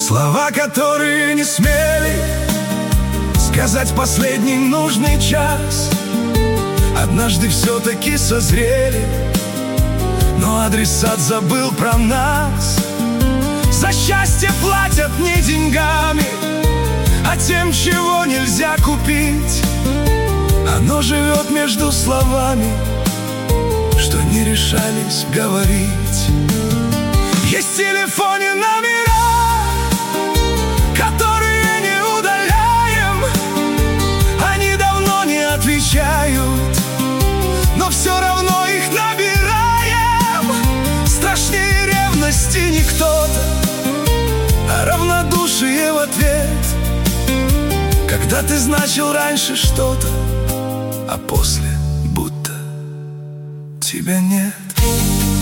Слова, которые не смели сказать в последний нужный час, однажды все-таки созрели, но адресат забыл про нас. За счастье платят не деньгами, а тем, чего нельзя купить. Оно живет между словами, что не решались говорить. Есть в телефоне номера, которые не удаляем. Они давно не отвечают, но все равно их набираем. Страшнее ревности не кто-то, а равнодушие в ответ. Когда ты значил раньше что-то, а после будто тебя нет.